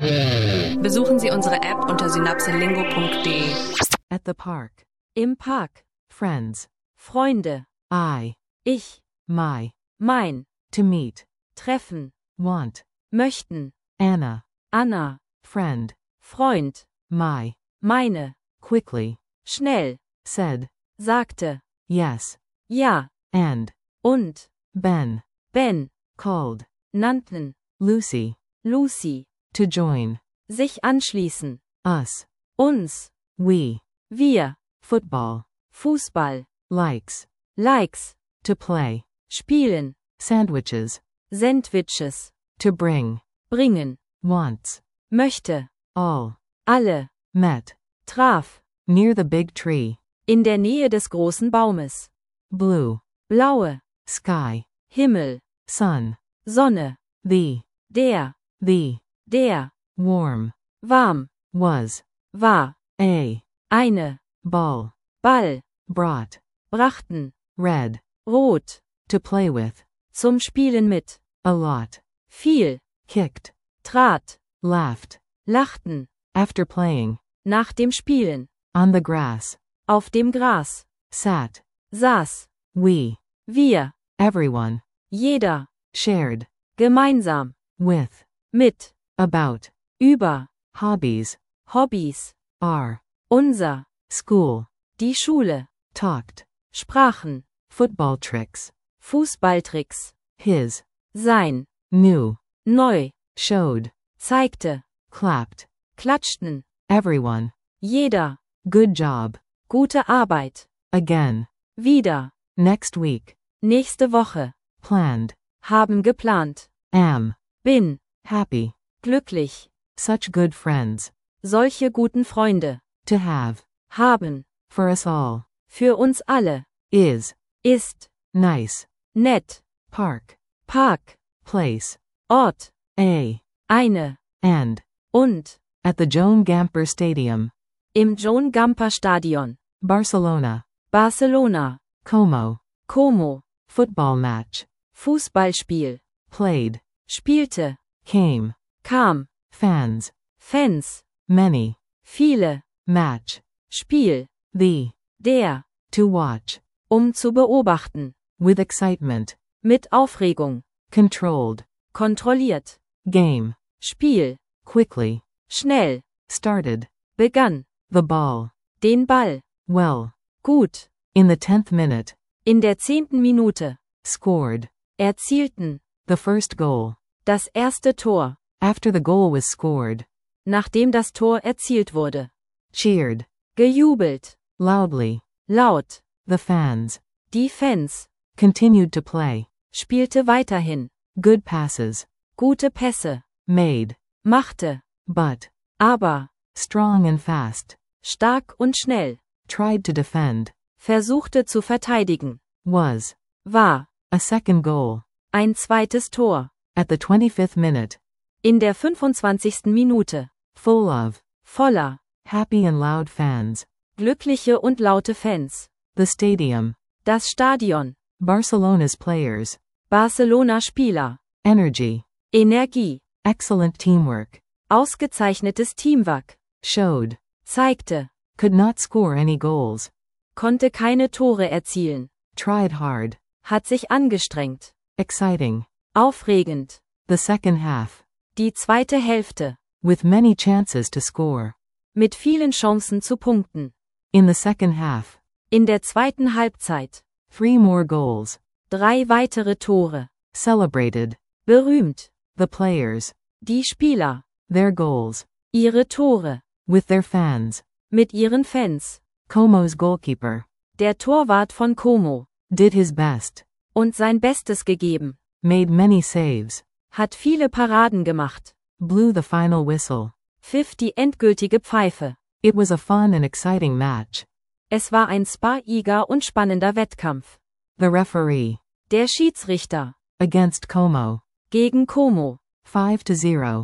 Besuchen Sie unsere App unter synapselingo.de. At the park. Im Park. Friends. Freunde. Ich. My. Mein. To meet. Treffen. Want. Möchten. Anna. Anna. Friend. Freund. My. Meine. Quickly. Schnell. Said. Sagte. Yes. Ja. And. Und. Ben. Ben. Called. Nannten. Lucy. Lucy. To join. Sich anschließen. Us. Uns. We. Wir. Football. Fußball. Likes. Likes. To play. Spielen. Sandwiches. Sandwiches. To bring. Bringen. Wants. Möchte. All. Alle. Met. Traf. Near the big tree. In der Nähe des großen Baumes. Blue. Blaue. Sky. Himmel. Sun. Sonne. The. Der. Der. Warm. Warm. Was. War. A. Eine. Ball. Ball. Brought. Brachten. Red. Rot. To play with. Zum Spielen mit. A lot. Viel. Kicked. Trat. Laughed. Lachten. After playing. Nach dem Spielen. On the grass. Auf dem Gras. Sat. Saß. We. Wir. Everyone. Jeder. Shared. Gemeinsam. With. Mit. About. Über. Hobbies. Hobbys. Are. Unser. School. Die Schule. Talked. Sprachen. Football tricks. Fußballtricks. His. Sein. New. Neu. Showed. Zeigte. Clapped. Klatschten. Everyone. Jeder. Good job. Gute Arbeit. Again. Wieder. Next week. Nächste Woche. Planned. Haben geplant. Am. Bin. Happy. Glücklich. Such good friends. Solche guten Freunde. To have. Haben. For us all. Für uns alle. Is. Ist. Nice. Nett. Park. Park. Place. Ort. A. Eine. And. Und. At the Joan Gamper Stadium. Im Joan Gamper Stadion. Barcelona. Barcelona. Como. Como. Football match. Fußballspiel. Played. Spielte. Came. Kam. Fans. Fans. Many. Viele. Match. Spiel. The. Der. To watch. Zu beobachten. With excitement. Mit Aufregung. Controlled. Kontrolliert. Game. Spiel. Quickly. Schnell. Started. Begann. The ball. Den Ball. Well. Gut. In the 10th minute. In der 10. Minute. Scored. Erzielten. The first goal. Das erste Tor. After the goal was scored. Nachdem das Tor erzielt wurde. Cheered. Gejubelt. Loudly. Laut. The fans. Die Fans. Continued to play. Spielte weiterhin. Good passes. Gute Pässe. Made. Machte. But. Aber. Strong and fast. Stark und schnell. Tried to defend. Versuchte zu verteidigen. Was. War. A second goal. Ein zweites Tor. At the 25th minute. In der 25. Minute. Full of. Voller. Happy and loud fans. Glückliche und laute Fans. The stadium. Das Stadion. Barcelona's players. Barcelona Spieler. Energy. Energie. Excellent teamwork. Ausgezeichnetes Teamwork. Showed. Zeigte. Could not score any goals. Konnte keine Tore erzielen. Tried hard. Hat sich angestrengt. Exciting. Aufregend. The second half. Die zweite Hälfte. With many chances to score. Mit vielen Chancen zu punkten. In the second half. In der zweiten Halbzeit. 3 more goals. 3 weitere Tore. Celebrated. Berühmt. The players. Die Spieler. Their goals. Ihre Tore. With their fans. Mit ihren Fans. Como's goalkeeper. Der Torwart von Como. Did his best. Und sein Bestes gegeben. Made many saves. Hat viele Paraden gemacht. Blew the final whistle. Pfiff die endgültige Pfeife. It was a fun and exciting match. Es war ein spariger und spannender Wettkampf. The referee. Der Schiedsrichter. Against Como. Gegen Como. 5-0.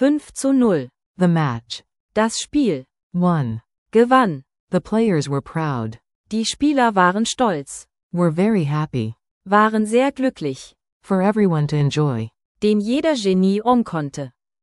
5:0. The match. Das Spiel. Won. Gewann. The players were proud. Die Spieler waren stolz. Were very happy. Waren sehr glücklich. For everyone to enjoy. Dem jeder Genie konnte.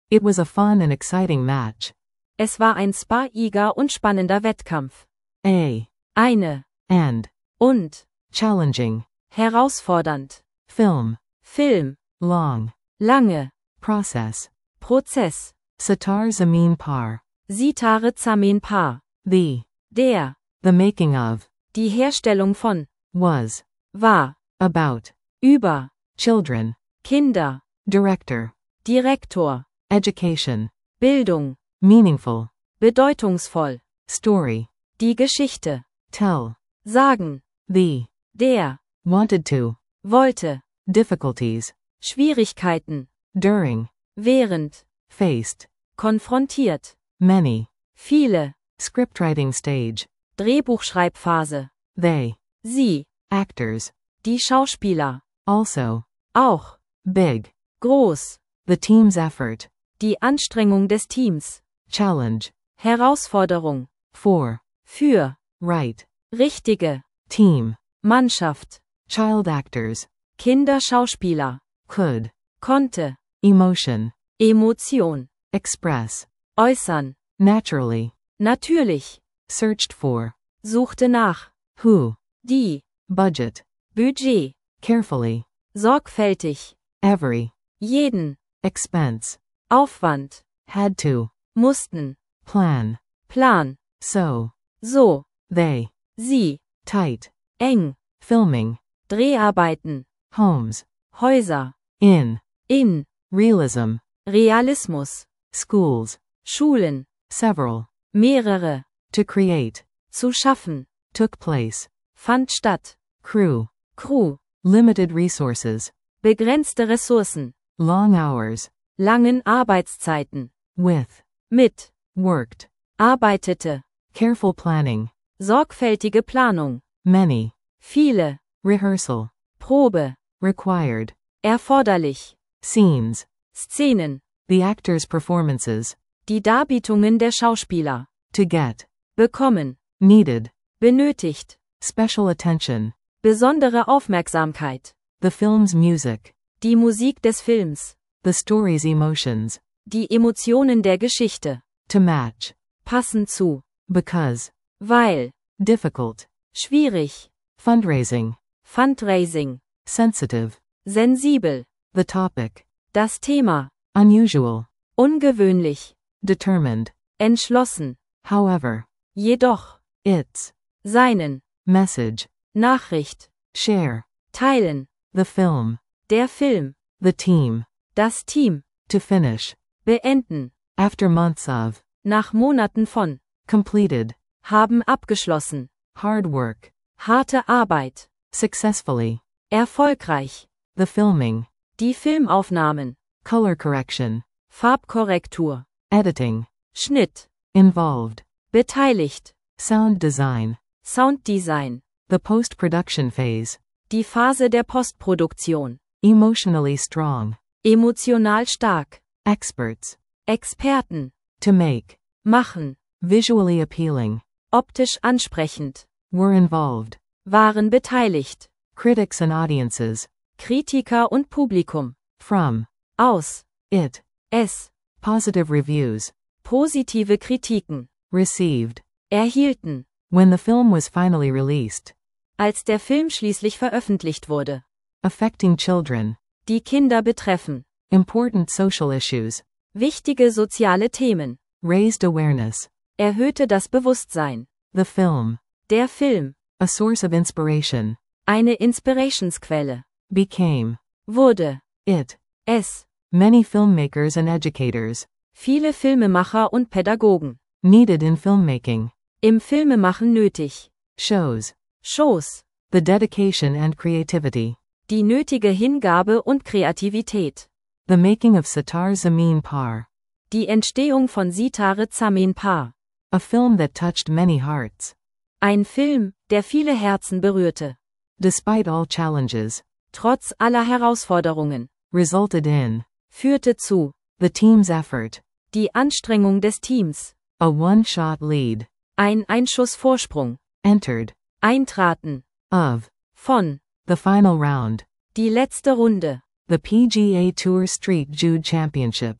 It was a fun and exciting match. Es war ein spariger und spannender Wettkampf. A. Eine. And. Und. Challenging. Herausfordernd. Film. Film. Long. Lange. Process. Prozess. Sitar Zameen Par. Sitare Zameen Par. The. Der. The making of. Die Herstellung von. Was. War. About. Über. Children. Kinder. Director. Direktor. Education. Bildung. Meaningful. Bedeutungsvoll. Story. Die Geschichte. Tell. Sagen. The. Der. Wanted to. Wollte. Difficulties. Schwierigkeiten. During. Während. Faced. Konfrontiert. Many. Viele. Scriptwriting stage. Drehbuchschreibphase. They. Sie. Actors. Die Schauspieler. Also. Auch. Big. Groß. The team's effort. Die Anstrengung des Teams. Challenge. Herausforderung. For. Für. Right. Richtige. Team. Mannschaft. Child actors. Kinderschauspieler. Could. Konnte. Emotion. Emotion. Express. Äußern. Naturally. Natürlich. Searched for. Suchte nach. Who. Die. Budget. Budget. Carefully. Sorgfältig. Every. Jeden. Expense. Aufwand. Had to. Mussten. Plan. Plan. So. So. They. Sie. Tight. Eng. Filming. Dreharbeiten. Homes. Häuser. In. In. Realism. Realismus. Schools. Schulen. Several. Mehrere. To create. Zu schaffen. Took place. Fand statt. Crew. Crew. Limited resources. Begrenzte Ressourcen. Long hours. Langen Arbeitszeiten. With. Mit. Worked. Arbeitete. Careful planning. Sorgfältige Planung. Many. Viele. Rehearsal. Probe. Required. Erforderlich. Scenes. Szenen. The actors' performances. Die Darbietungen der Schauspieler. To get. Bekommen. Needed. Benötigt. Special attention. Besondere Aufmerksamkeit. The film's music. Die Musik des Films. The story's emotions. Die Emotionen der Geschichte. To match. Passen zu. Because. Weil. Difficult. Schwierig. Fundraising. Fundraising. Sensitive. Sensibel. The topic. Das Thema. Unusual. Ungewöhnlich. Determined. Entschlossen. However. Jedoch. Its. Seinen. Message. Nachricht. Share. Teilen. The film. Der Film. The team. Das Team. To finish. Beenden. After months of. Nach Monaten von. Completed. Haben abgeschlossen. Hard work. Harte Arbeit. Successfully. Erfolgreich. The filming. Die Filmaufnahmen. Color correction. Farbkorrektur. Editing. Schnitt. Involved. Beteiligt. Sound design. Sounddesign. The post-production phase. Die Phase der Postproduktion. Emotionally strong. Emotional stark. Experts. Experten. To make. Machen. Visually appealing. Optisch ansprechend. Were involved. Waren beteiligt. Critics and audiences. Kritiker und Publikum. From. Aus. It. Es. Positive reviews. Positive Kritiken. Received. Erhielten. When the film was finally released. Als der Film schließlich veröffentlicht wurde. Affecting children. Die Kinder betreffen. Important social issues. Wichtige soziale Themen. Raised awareness. Erhöhte das Bewusstsein. The film. Der Film. A source of inspiration. Eine Inspirationsquelle. Became. Wurde. It. Es. Many filmmakers and educators. Viele Filmemacher und Pädagogen. Needed in filmmaking. Im Filmemachen nötig. Shows. Shows. The dedication and creativity. Die nötige Hingabe und Kreativität. The making of Sitar Zameen Par. Die Entstehung von Sitare Zameen Par. A film that touched many hearts. Ein Film, der viele Herzen berührte. Despite all challenges. Trotz aller Herausforderungen. Resulted in. Führte zu. The team's effort. Die Anstrengung des Teams. A one-shot lead. Ein Einschussvorsprung. Entered. Eintraten. Of. Von. The final round. Die letzte Runde. The PGA Tour Street Jude Championship.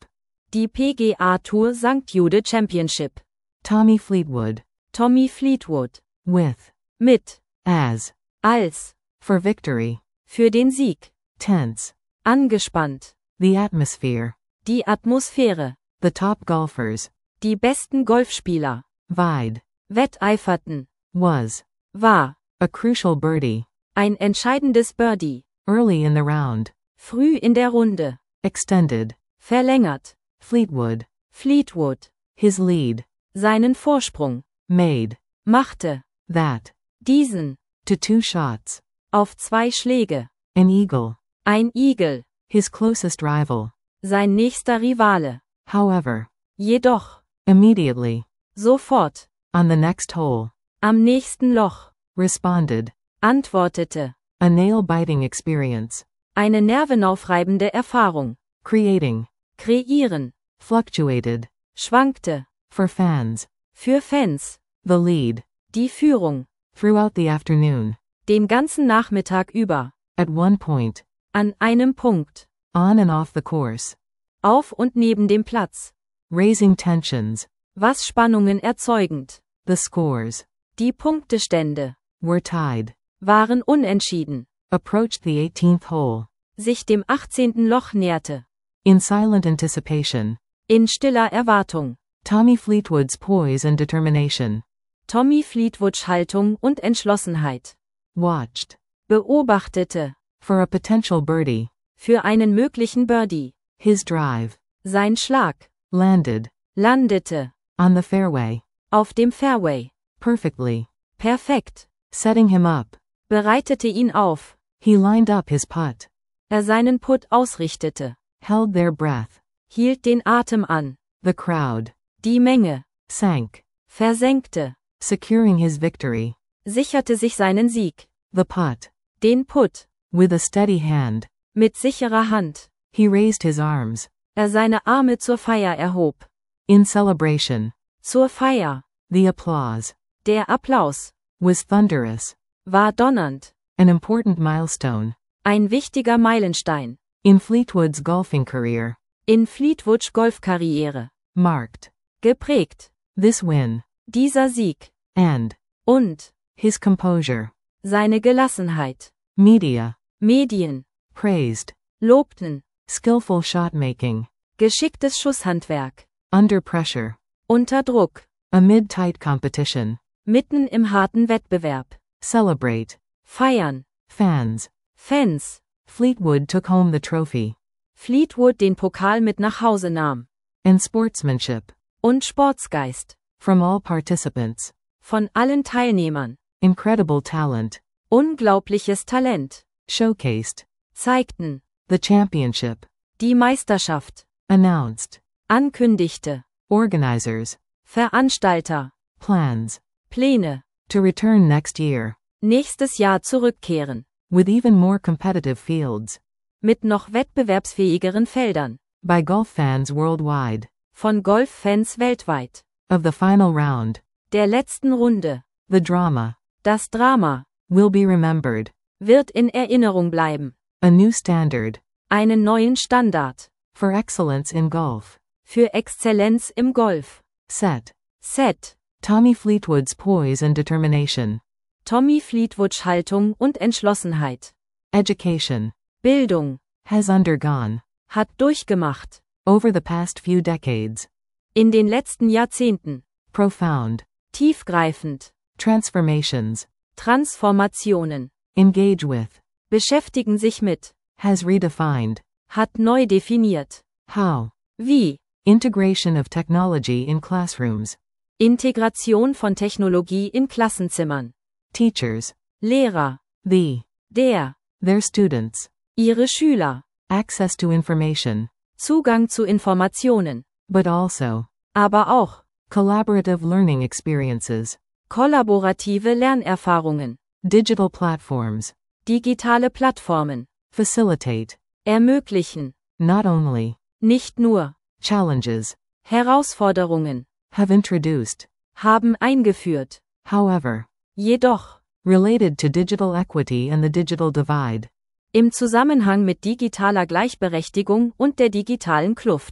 Die PGA Tour St. Jude Championship. Tommy Fleetwood. Tommy Fleetwood. With. Mit. As. Als. For victory. Für den Sieg. Tense. Angespannt. The atmosphere. Die Atmosphäre. The top golfers. Die besten Golfspieler. Vied. Wetteiferten. Was. War. A crucial birdie. Ein entscheidendes Birdie. Early in the round. Früh in der Runde. Extended. Verlängert. Fleetwood. Fleetwood. His lead. Seinen Vorsprung. Made. Machte. That. Diesen. To 2 shots. Auf 2 Schläge. An eagle. Ein Igel. His closest rival. Sein nächster Rivale. However. Jedoch. Immediately. Sofort. On the next hole. Am nächsten Loch. Responded. Antwortete. A nail-biting experience. Eine nervenaufreibende Erfahrung. Creating. Kreieren. Fluctuated. Schwankte. For fans. Für Fans. The lead. Die Führung. Throughout the afternoon. Den ganzen Nachmittag über. At one point. An einem Punkt. On and off the course. Auf und neben dem Platz. Raising tensions. Was Spannungen erzeugend. The scores. Die Punktestände. Were tied. Waren unentschieden. Approached the 18th hole. Sich dem 18. Loch näherte. In silent anticipation. In stiller Erwartung. Tommy Fleetwood's poise and determination. Tommy Fleetwoods Haltung und Entschlossenheit. Watched. Beobachtete. For a potential birdie. Für einen möglichen Birdie. His drive. Sein Schlag. Landed. Landete. On the fairway. Auf dem Fairway. Perfectly. Perfekt. Setting him up. Bereitete ihn auf. He lined up his putt. Seinen Putt ausrichtete. Held their breath. Hielt den Atem an. The crowd. Die Menge. Sank. Versenkte. Securing his victory. Sicherte sich seinen Sieg. The putt. Den Putt. With a steady hand. Mit sicherer Hand. He raised his arms. Seine Arme zur Feier erhob. In celebration. Zur Feier. The applause. Der Applaus. Was thunderous. War donnernd. An important milestone. Ein wichtiger Meilenstein. In Fleetwood's golfing career. In Fleetwoods Golfkarriere. Marked. Geprägt. This win. Dieser Sieg. And. Und. His composure. Seine Gelassenheit. Media. Medien. Praised. Lobten. Skillful shot making. Geschicktes Schusshandwerk. Under pressure. Unter Druck. Amid tight competition. Mitten im harten Wettbewerb. Celebrate. Feiern. Fans. Fans. Fleetwood took home the trophy. Fleetwood den Pokal mit nach Hause nahm. And sportsmanship. Und Sportsgeist. From all participants. Von allen Teilnehmern. Incredible talent. Unglaubliches Talent. Showcased. Zeigten. The championship. Die Meisterschaft. Announced. Ankündigte. Organizers. Veranstalter. Plans. Pläne. To return next year. Nächstes Jahr zurückkehren. With even more competitive fields. Mit noch wettbewerbsfähigeren Feldern. By golf fans worldwide. Von Golffans weltweit. Of the final round. Der letzten Runde. The drama. Das Drama. Will be remembered. Wird in Erinnerung bleiben. A new standard. Einen neuen Standard. For excellence in golf. Für Exzellenz im Golf. Set. Set. Tommy Fleetwood's poise and determination. Tommy Fleetwoods Haltung und Entschlossenheit. Education. Bildung. Has undergone. Hat durchgemacht. Over the past few decades. In den letzten Jahrzehnten. Profound. Tiefgreifend. Transformations. Transformationen. Engage with. Beschäftigen sich mit. Has redefined. Hat neu definiert. How. Wie. Integration of technology in classrooms. Integration von Technologie in Klassenzimmern. Teachers. Lehrer. The. Der. Their students. Ihre Schüler. Access to information. Zugang zu Informationen. But also. Aber auch. Collaborative learning experiences. Kollaborative Lernerfahrungen. Digital platforms. Digitale Plattformen. Facilitate. Ermöglichen. Not only. Nicht nur. Challenges. Herausforderungen. Have introduced. Haben eingeführt. However. Jedoch. Related to digital equity and the digital divide. Im Zusammenhang mit digitaler Gleichberechtigung und der digitalen Kluft.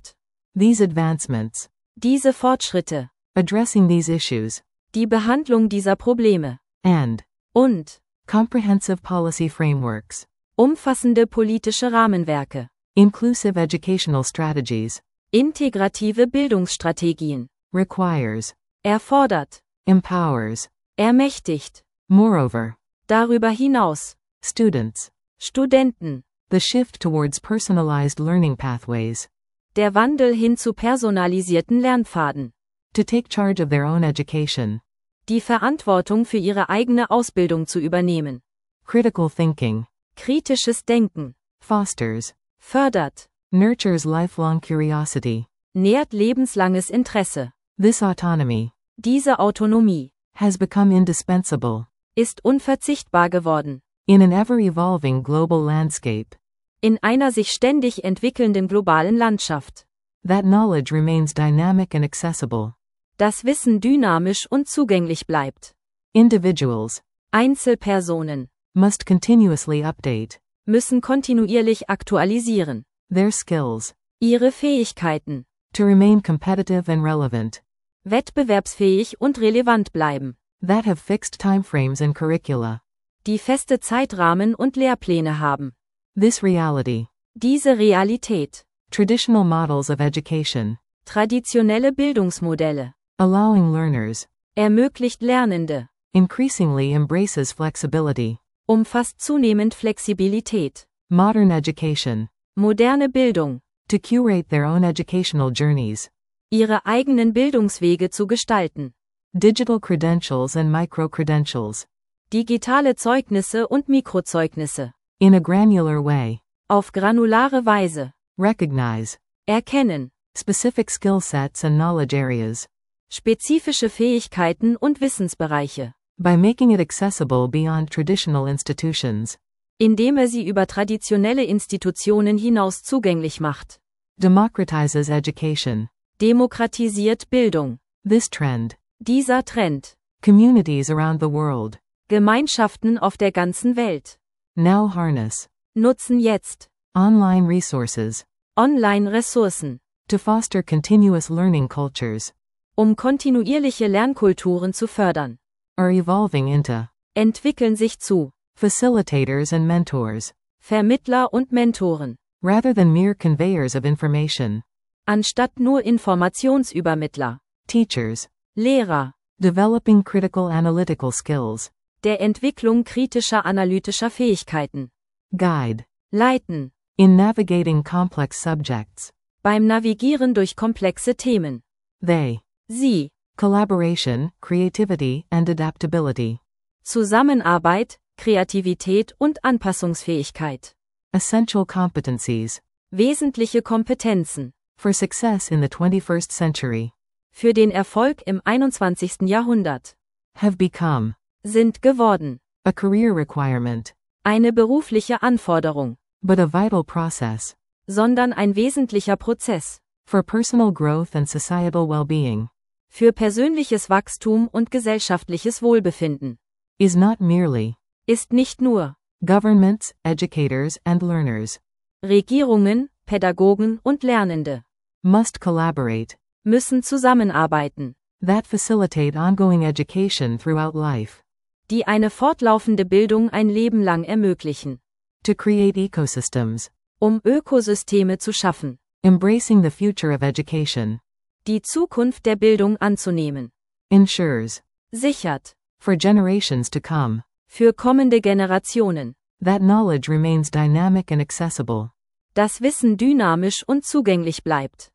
These advancements. Diese Fortschritte. Addressing these issues. Die Behandlung dieser Probleme. And. Und. Comprehensive policy frameworks. Umfassende politische Rahmenwerke. Inclusive educational strategies. Integrative Bildungsstrategien. Requires. Erfordert. Empowers. Ermächtigt. Moreover. Darüber hinaus. Students. Studenten. The shift towards personalized learning pathways. Der Wandel hin zu personalisierten Lernpfaden. To take charge of their own education. Die Verantwortung für ihre eigene Ausbildung zu übernehmen. Critical thinking. Kritisches Denken. Fosters. Fördert. Nurtures lifelong curiosity. Nährt lebenslanges Interesse. This autonomy. Diese Autonomie. Has become indispensable. Ist unverzichtbar geworden. In an ever-evolving global landscape. In einer sich ständig entwickelnden globalen Landschaft. That knowledge remains dynamic and accessible. Das Wissen dynamisch und zugänglich bleibt. Individuals. Einzelpersonen. Must continuously update. Müssen kontinuierlich aktualisieren. Their skills. Ihre Fähigkeiten. To remain competitive and relevant. Wettbewerbsfähig und relevant bleiben. That have fixed timeframes and curricula. Die feste Zeitrahmen und Lehrpläne haben. This reality. Diese Realität. Traditional models of education. Traditionelle Bildungsmodelle. Allowing learners. Ermöglicht Lernende. Increasingly embraces flexibility. Umfasst zunehmend Flexibilität. Modern education. Moderne Bildung. To curate their own educational journeys. Ihre eigenen Bildungswege zu gestalten. Digital credentials and micro-credentials. Digitale Zeugnisse und Mikrozeugnisse. In a granular way. Auf granulare Weise. Recognize. Erkennen. Specific skill sets and knowledge areas. Spezifische Fähigkeiten und Wissensbereiche. By making it accessible beyond traditional institutions. Indem sie über traditionelle Institutionen hinaus zugänglich macht. Democratizes education. Demokratisiert Bildung. This trend. Dieser Trend. Communities around the world. Gemeinschaften auf der ganzen Welt. Now harness. Nutzen jetzt. Online resources. Online-Ressourcen. To foster continuous learning cultures. Kontinuierliche Lernkulturen zu fördern. Are evolving into. Entwickeln sich zu. Facilitators and mentors. Vermittler und Mentoren. Rather than mere conveyors of information. Anstatt nur Informationsübermittler. Teachers. Lehrer. Developing critical analytical skills. Der Entwicklung kritischer analytischer Fähigkeiten. Guide. Leiten. In navigating complex subjects. Beim Navigieren durch komplexe Themen. They. Sie. Collaboration, creativity, and adaptability. Zusammenarbeit, Kreativität und Anpassungsfähigkeit. Essential competencies. Wesentliche Kompetenzen. For success in the 21st century. Für den Erfolg im 21. Jahrhundert. Have become. Sind geworden. A career requirement. Eine berufliche Anforderung. But a vital process. Sondern ein wesentlicher Prozess. For personal growth and societal well-being. Für persönliches Wachstum und gesellschaftliches Wohlbefinden. Is not merely. Ist nicht nur. Governments, educators, and learners. Regierungen, Pädagogen und Lernende. Must collaborate. Müssen zusammenarbeiten. That facilitate ongoing education throughout life. Die eine fortlaufende Bildung ein Leben lang ermöglichen. To create ecosystems. Ökosysteme zu schaffen. Embracing the future of education. Die Zukunft der Bildung anzunehmen. Ensures. Sichert. For generations to come. Für kommende Generationen. That knowledge remains dynamic and accessible. Das Wissen dynamisch und zugänglich bleibt.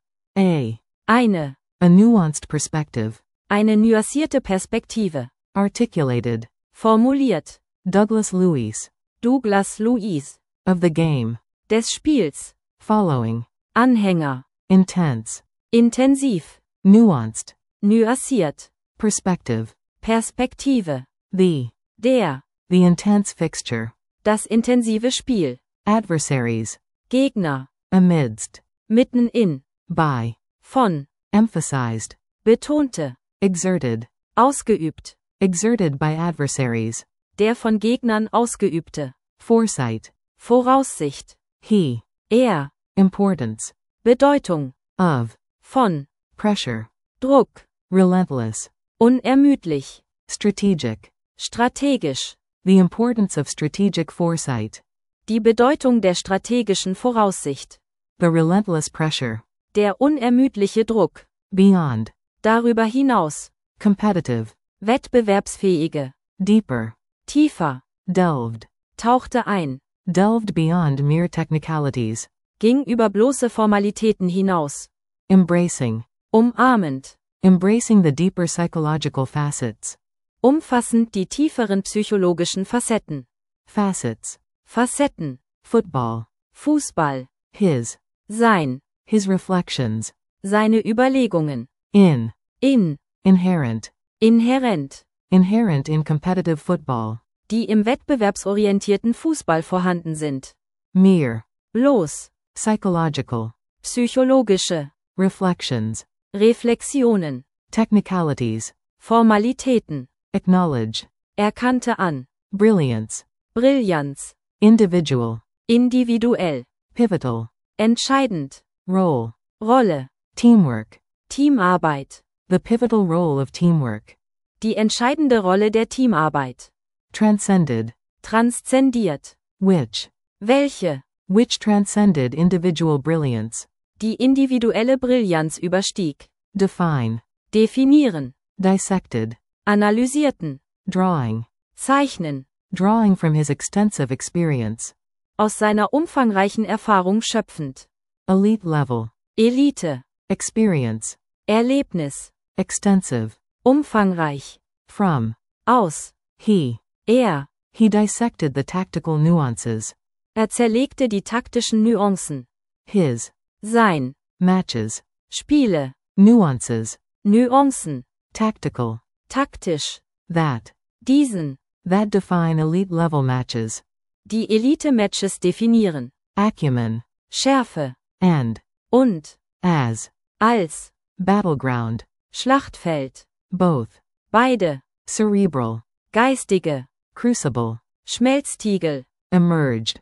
A nuanced perspective. Eine nuancierte Perspektive. Articulated. Formuliert. Douglas Lewis. Of the game. Des Spiels. Following. Anhänger. Intense. Intensiv. Nuanced. Nuanciert. Perspective. Perspektive. The intense fixture. Das intensive Spiel. Adversaries. Gegner. Amidst. Mitten in. By. Von. Emphasized. Betonte. Exerted. Ausgeübt. Exerted by adversaries. Der von Gegnern ausgeübte. Foresight. Voraussicht. He. Er. Importance. Bedeutung. Of. von, pressure, Druck, relentless, unermüdlich, strategic, strategisch, the importance of strategic foresight, die Bedeutung der strategischen Voraussicht, the relentless pressure, der unermüdliche Druck, beyond, darüber hinaus, competitive, wettbewerbsfähige, deeper, tiefer, delved, tauchte ein, delved beyond mere technicalities, ging über bloße Formalitäten hinaus, embracing, umarmend, embracing the deeper psychological facets, umfassend die tieferen psychologischen Facetten, facets, Facetten, football, Fußball, his his reflections, seine Überlegungen, in, inhärent, inherent in competitive football, die im wettbewerbsorientierten Fußball vorhanden sind, mere, bloß, psychological, psychologische, reflections, Reflexionen, technicalities, Formalitäten, acknowledge, erkannte an, brilliance, Brillanz, individual, individuell, pivotal, entscheidend, role, Rolle, teamwork, Teamarbeit, the pivotal role of teamwork, die entscheidende Rolle der Teamarbeit, transcended, transzendiert, which transcended individual brilliance, die individuelle Brillanz überstieg, define, definieren, dissected, analysierten, drawing zeichnen, from his extensive experience, aus seiner umfangreichen Erfahrung schöpfend, elite level, Elite, experience, Erlebnis, extensive, umfangreich, from, aus, he dissected the tactical nuances, zerlegte die taktischen Nuancen, his, sein, matches, Spiele, nuances, Nuancen, tactical, taktisch, that define elite level matches, die Elite-Matches definieren, acumen, Schärfe, und, als, battleground, Schlachtfeld, both, beide, cerebral, geistige, crucible, Schmelztiegel, emerged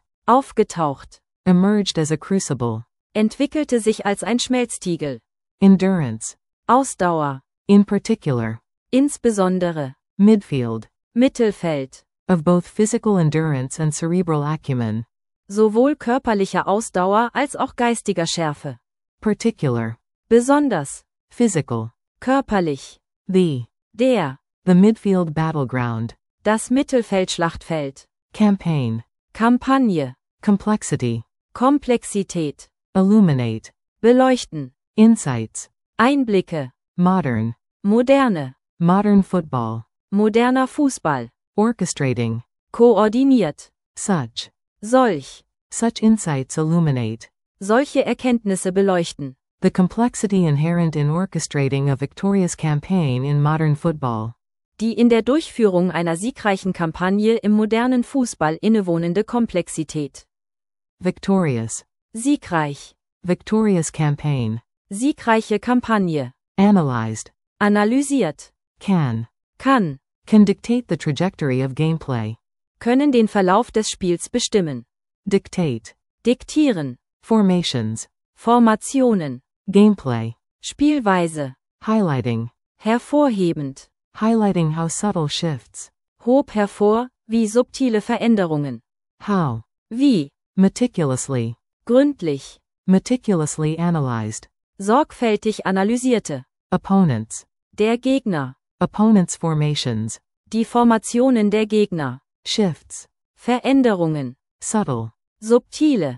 as a crucible, entwickelte sich als ein Schmelztiegel, endurance, Ausdauer, in particular, insbesondere, midfield, Mittelfeld, of both physical endurance and cerebral acumen, sowohl körperlicher Ausdauer als auch geistiger Schärfe, particular, besonders, physical, körperlich, the midfield battleground, das Mittelfeldschlachtfeld, campaign, Kampagne, complexity, Komplexität, illuminate, beleuchten, insights, Einblicke, modern football, moderner Fußball, orchestrating, koordiniert, such insights illuminate, solche Erkenntnisse beleuchten, the complexity inherent in orchestrating a victorious campaign in modern football, die in der Durchführung einer siegreichen Kampagne im modernen Fußball innewohnende Komplexität, victorious, siegreich, victorious campaign, siegreiche Kampagne, analyzed, analysiert, can dictate the trajectory of gameplay, können den Verlauf des Spiels bestimmen, diktieren, Formationen, gameplay, Spielweise, hervorhebend, highlighting how subtle shifts, hob hervor, wie subtile Veränderungen, wie, meticulously gründlich, analyzed, sorgfältig analysierte, opponents, der Gegner, opponents' formations, die Formationen der Gegner, shifts, Veränderungen, subtle, subtile,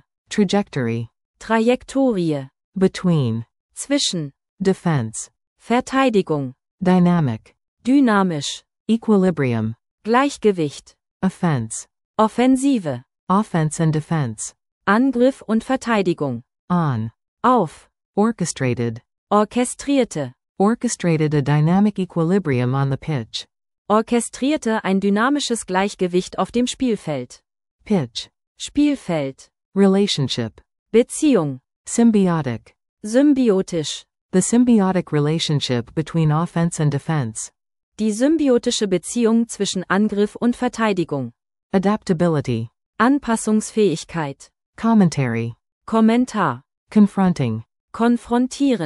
Trajektorie, between, zwischen, defense, Verteidigung, dynamisch, equilibrium, Gleichgewicht, offense Offensive, and defense, Angriff und Verteidigung, auf, orchestrated orchestrierte a dynamic equilibrium on the pitch, orchestrierte ein dynamisches Gleichgewicht auf dem Spielfeld, pitch, Spielfeld, relationship, Beziehung, symbiotic, symbiotisch, the symbiotic relationship between offense and defense, die symbiotische Beziehung zwischen Angriff und Verteidigung, adaptability, Anpassungsfähigkeit, commentary, Kommentar, confronting, konfrontierend,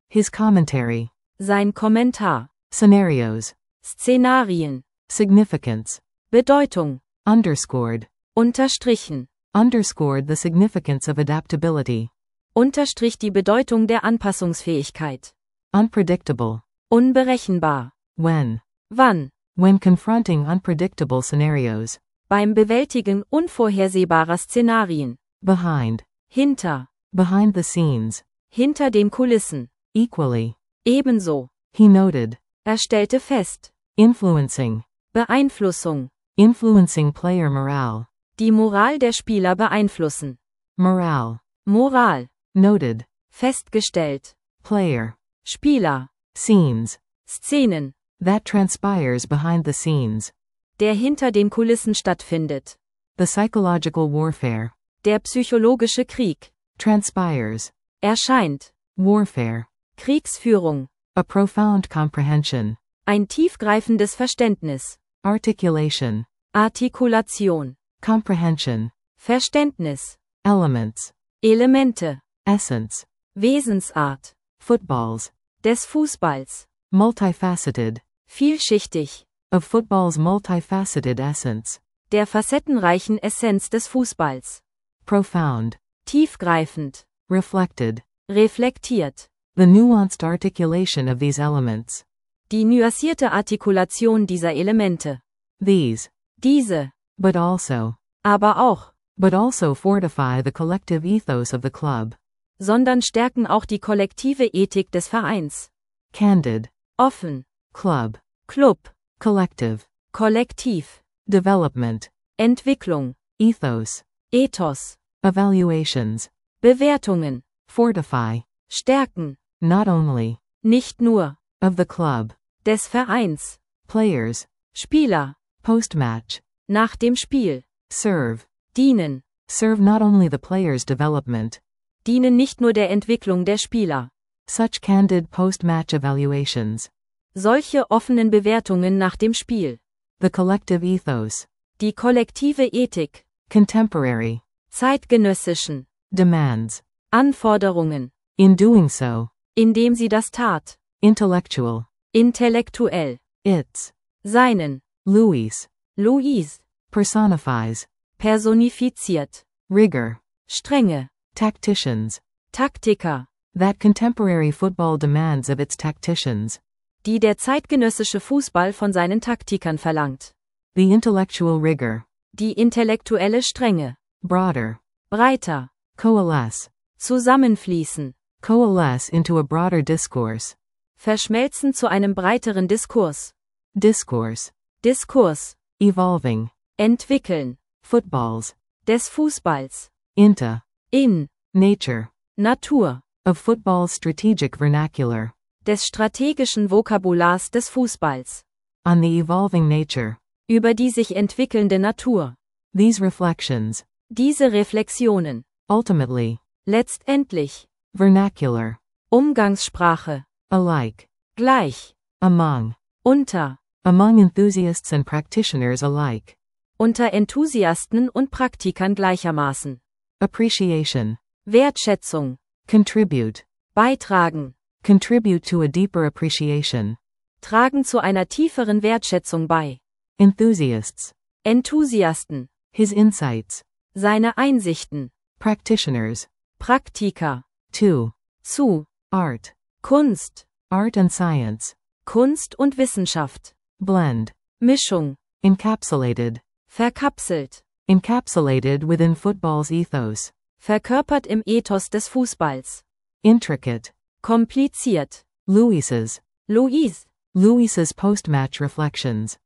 His commentary. Sein Kommentar. Scenarios. Szenarien. Significance. Bedeutung. Underscored. Unterstrichen. Underscored the significance of adaptability. Unterstrich die Bedeutung der Anpassungsfähigkeit. Unpredictable. Unberechenbar. When. Wann? When confronting unpredictable scenarios. Beim Bewältigen unvorhersehbarer Szenarien. Behind. Hinter. Behind the scenes. Hinter den Kulissen. Equally. Ebenso. He noted. Er stellte fest. Influencing. Beeinflussung. Influencing player morale. Die Moral der Spieler beeinflussen. Morale. Moral. Noted. Festgestellt. Player. Spieler. Scenes. Szenen. That transpires behind the scenes. Der hinter den Kulissen stattfindet. The psychological warfare. Der psychologische Krieg. Transpires. Erscheint. Warfare. Kriegsführung. A profound comprehension. Ein tiefgreifendes Verständnis. Articulation. Artikulation. Comprehension. Verständnis. Elements. Elemente. Essence. Wesensart. Footballs. Des Fußballs. Multifaceted. Vielschichtig. Of football's multifaceted essence. Der facettenreichen Essenz des Fußballs. Profound. Tiefgreifend. Reflected. Reflektiert. The nuanced articulation of these elements. Die nuancierte Artikulation dieser Elemente. These. Diese. But also. Aber auch. But also fortify the collective ethos of the club. Sondern stärken auch die kollektive Ethik des Vereins. Candid. Offen. Club. Club. Collective. Kollektiv. Development. Entwicklung. Ethos. Ethos. Evaluations. Bewertungen. Fortify. Stärken. Not only. Nicht nur. Of the club. Des Vereins. Players. Spieler. Post-match. Nach dem Spiel. Serve. Dienen. Serve not only the player's development. Dienen nicht nur der Entwicklung der Spieler. Such candid post-match evaluations. Solche offenen Bewertungen nach dem Spiel. The collective ethos. Die kollektive Ethik. Contemporary. Zeitgenössischen. Demands. Anforderungen. In doing so. Indem sie das tat. Intellectual. Intellektuell. Its. Seinen. Louis. Personifies. Personifiziert. Rigor. Strenge. Tacticians. Taktiker. That contemporary football demands of its tacticians. Die der zeitgenössische Fußball von seinen Taktikern verlangt. The intellectual rigor. Die intellektuelle Strenge. Broader. Breiter. Coalesce. Zusammenfließen. Coalesce into a broader discourse. Verschmelzen zu einem breiteren Diskurs. Discourse. Diskurs. Evolving. Entwickeln. Footballs. Des Fußballs. Into. In. Nature. Natur. Of football's strategic vernacular. Des strategischen Vokabulars des Fußballs. On the evolving nature. Über die sich entwickelnde Natur. These reflections. Diese Reflexionen. Ultimately. Letztendlich. Vernacular. Umgangssprache. Alike. Gleich. Among. Unter. Among enthusiasts and practitioners alike. Unter Enthusiasten und Praktikern gleichermaßen. Appreciation. Wertschätzung. Contribute. Beitragen. Contribute to a deeper appreciation. Tragen zu einer tieferen Wertschätzung bei. Enthusiasts. Enthusiasten. His insights. Seine Einsichten. Practitioners. Praktiker. To. Zu. Art. Kunst. Art and science. Kunst und Wissenschaft. Blend. Mischung. Encapsulated. Verkapselt. Encapsulated within football's ethos. Verkörpert im Ethos des Fußballs. Intricate. Kompliziert. Louis's. Louis's post-match reflections.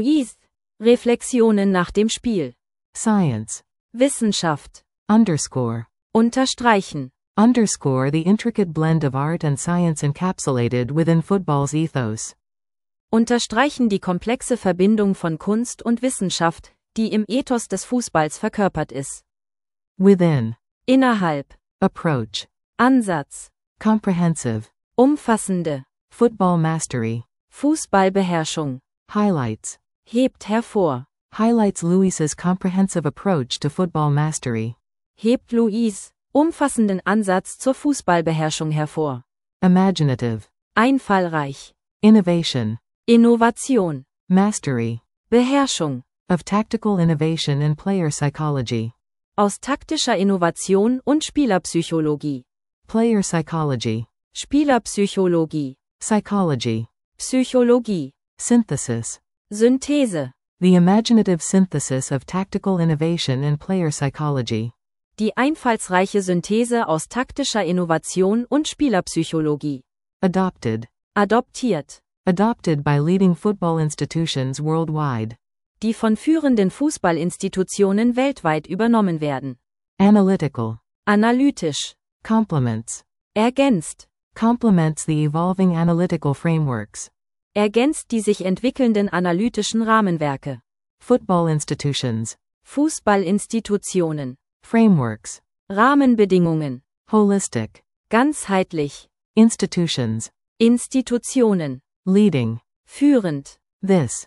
Reflexionen nach dem Spiel. Science. Wissenschaft. Underscore. Unterstreichen. Underscore the intricate blend of art and science encapsulated within football's ethos. Unterstreichen die komplexe Verbindung von Kunst und Wissenschaft, die im Ethos des Fußballs verkörpert ist. Within. Innerhalb. Approach. Ansatz. Comprehensive. Umfassende. Football mastery. Fußballbeherrschung. Highlights. Hebt hervor. Highlights Louis's comprehensive approach to football mastery. Hebt Louis' umfassenden Ansatz zur Fußballbeherrschung hervor. imaginative, einfallreich, innovation, Innovation, mastery, Beherrschung, of tactical innovation and player psychology, aus taktischer Innovation und Spielerpsychologie, player psychology, Spielerpsychologie, psychology, Psychologie, synthesis, Synthese, the imaginative synthesis of tactical innovation and player psychology, die einfallsreiche Synthese aus taktischer Innovation und Spielerpsychologie, adopted, adoptiert, adopted by leading football institutions worldwide, die von führenden Fußballinstitutionen weltweit übernommen werden, analytical, analytisch, complements, ergänzt, complements the evolving analytical frameworks, ergänzt die sich entwickelnden analytischen Rahmenwerke, football institutions, Fußballinstitutionen, frameworks, Rahmenbedingungen, holistic, ganzheitlich, institutions, Institutionen, leading, führend, this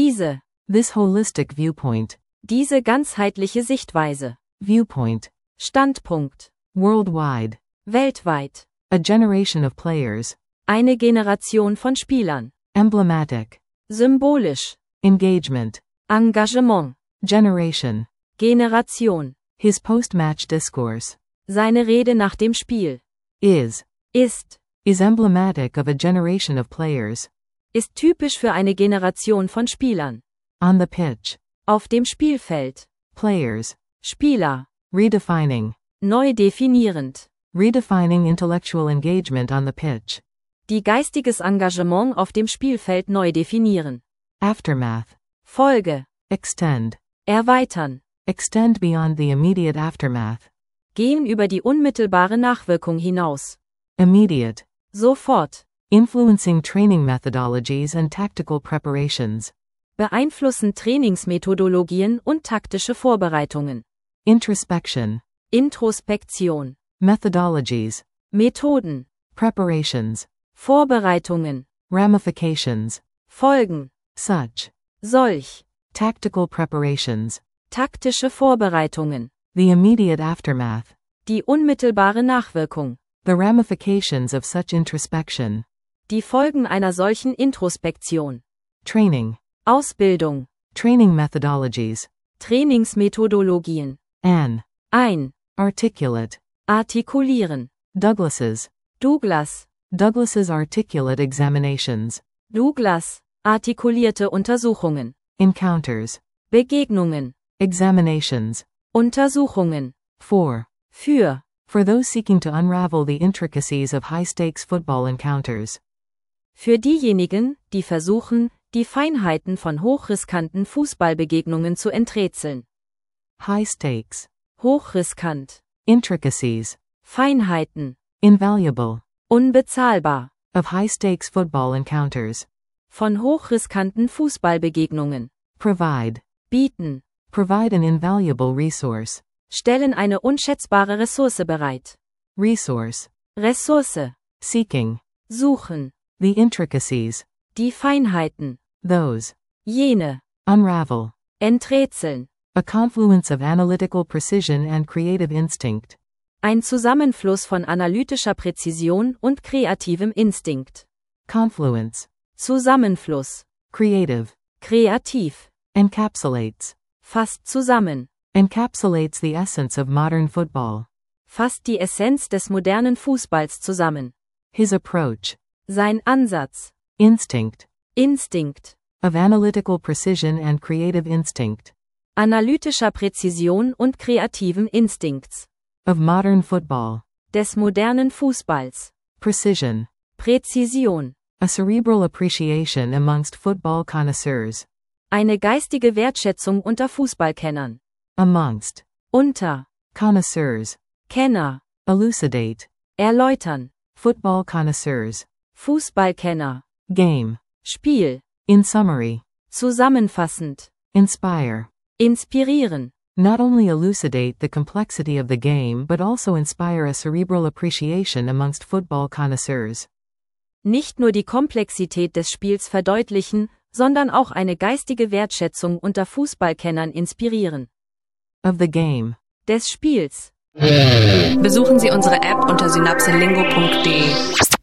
diese holistic viewpoint, diese ganzheitliche Sichtweise, viewpoint, Standpunkt, worldwide, weltweit, a generation of players, eine Generation von Spielern, emblematic, symbolisch, engagement, Engagement, generation, Generation, his post-match discourse, seine Rede nach dem Spiel, is ist emblematic of a generation of players, typisch für eine Generation von Spielern, on the pitch, auf dem Spielfeld, players, Spieler, redefining, neu definierend, redefining intellectual engagement on the pitch, die geistiges Engagement auf dem Spielfeld neu definieren, aftermath, Folge, extend, erweitern, extend beyond the immediate aftermath, gehen über die unmittelbare Nachwirkung hinaus, immediate, sofort, influencing training methodologies and tactical preparations, beeinflussen Trainingsmethodologien und taktische Vorbereitungen, introspection, Introspektion, methodologies, Methoden, preparations, Vorbereitungen, ramifications, Folgen, such, solch, tactical preparations, taktische Vorbereitungen, the immediate aftermath, die unmittelbare Nachwirkung, the ramifications of such introspection, die Folgen einer solchen Introspektion, training, Ausbildung, training methodologies, Trainingsmethodologien, an, articulate, artikulieren, Douglas's articulate examinations, artikulierte Untersuchungen, encounters, Begegnungen, examinations, Untersuchungen, for für those seeking to unravel the intricacies of high-stakes football encounters, diejenigen, die versuchen, die Feinheiten von hochriskanten Fußballbegegnungen zu enträtseln. high stakes, Hochriskant, intricacies, Feinheiten, invaluable, unbezahlbar, of high-stakes football encounters, von hochriskanten Fußballbegegnungen, provide bieten, an invaluable resource, stellen eine unschätzbare Ressource bereit. Ressource, seeking, suchen, the intricacies, die Feinheiten, those, jene, unravel, enträtseln, a confluence of analytical precision and creative instinct, ein Zusammenfluss von analytischer Präzision und kreativem Instinkt. confluence, Zusammenfluss, creative, kreativ, encapsulates, fasst zusammen, encapsulates the essence of modern football, fasst die Essenz des modernen Fußballs zusammen. his approach, Sein Ansatz, instinct, Instinkt, of analytical precision and creative instinct, analytischer Präzision und kreativem Instinkts, of modern football, des modernen Fußballs, precision, Präzision, a cerebral appreciation amongst football connoisseurs, eine geistige Wertschätzung unter Fußballkennern, amongst, unter, connoisseurs, Kenner, elucidate, erläutern, football connoisseurs, Fußballkenner, game, Spiel, in summary, zusammenfassend, inspire, inspirieren, not only elucidate the complexity of the game but also inspire a cerebral appreciation amongst football connoisseurs, nicht nur die Komplexität des Spiels verdeutlichen, sondern auch eine geistige Wertschätzung unter Fußballkennern inspirieren. of the game. Des Spiels. Besuchen Sie unsere App unter synapselingo.de.